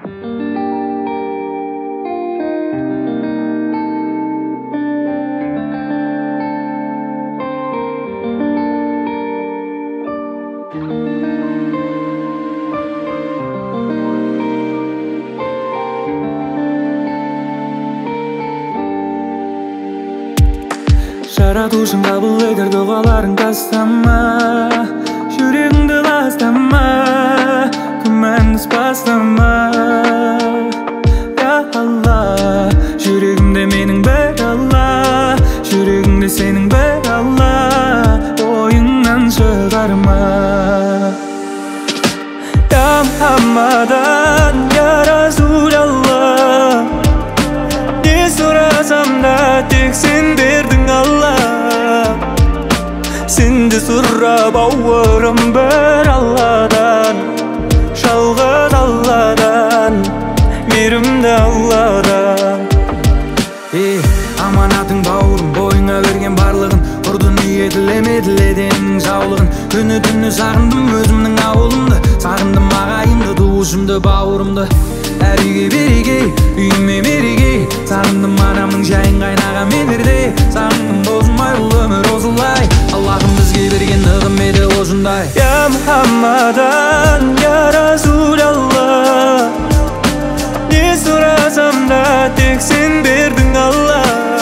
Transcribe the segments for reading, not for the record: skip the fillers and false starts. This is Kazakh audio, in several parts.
Жаратушың қабыл етер дұғаларың тастама, жүрегіңді ластама, күмәнді бастама. Я Алла, жүрегімде менің бір Алла, жүрегімде сенің бір Алла, ойыңнан шығарма. Я Мухаммадан, я Расулалла, не сұрасам да тек сен бердің Алла. Сенді сұрап ауырым бір Алладан, жалғыз Алладан, мейірімді Алладан. Аманатың бауырым, бойыңа берген барлығын, құр дүние тілемеділеден жаулығын. Күні түні сағындым өзімнің ауылымды, сағындым ағайынды, туысымды, бауырымды. Әр үйге береке, үйіме мереке, сағындым анамның жайын қайнаған менерде. Сағындым бозылмай бұл өмір осылай, Аллахым бізге берген нығым еді осындай. Я Мухаммадан, я Расулалла, не сұрасам да тек сен бердің Алла.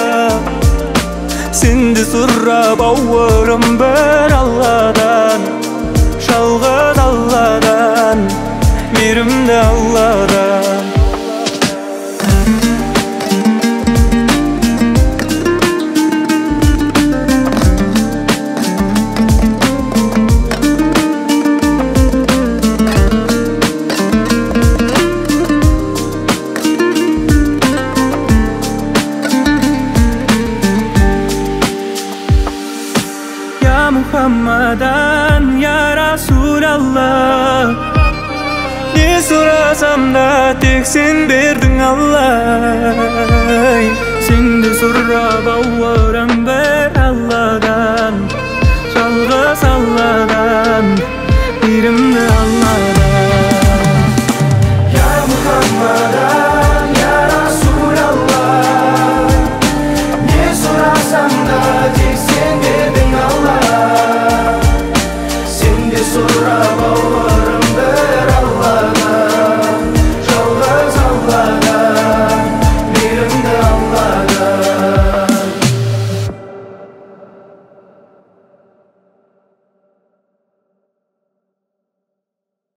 Сенді сұрап ауырым бір Алладан, жалғыз Алладан, мейірімді Алладан. Ya Muhammadan, ya Rasulallah, ne sorasam da tek sen berдің Алла. Сенді сұрап ауырам бір Алладан.